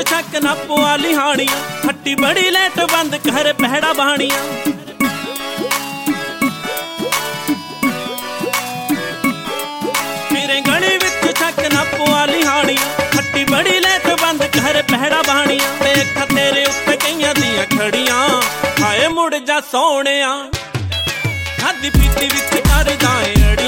ਛੱਕ ਨਾ ਪਵਾ ਲਿਹਾਣੀਆਂ ਹੱਟੀ ਬੜੀ ਲੈਟ ਬੰਦ ਕਰ ਪਹਿੜਾ ਬਾਣੀਆਂ ਮੇਰੇ ਗਲੀ ਵਿੱਚ ਛੱਕ ਨਾ ਪਵਾ ਲਿਹਾਣੀਆਂ ਹੱਟੀ ਬੜੀ ਲੈਟ ਬੰਦ ਕਰ ਪਹਿੜਾ ਬਾਣੀਆਂ ਤੇ ਅੱਖਾਂ ਤੇਰੇ ਉੱਤੇ ਕਈਆਂ ਦੀਆਂ ਖੜੀਆਂ ਹਾਏ ਮੁੜ ਜਾ ਸੋਹਣਿਆ ਖਾਦੀ ਪੀਤੀ ਵਿੱਚ ਕਰਦਾ ਏ ਅੜੀ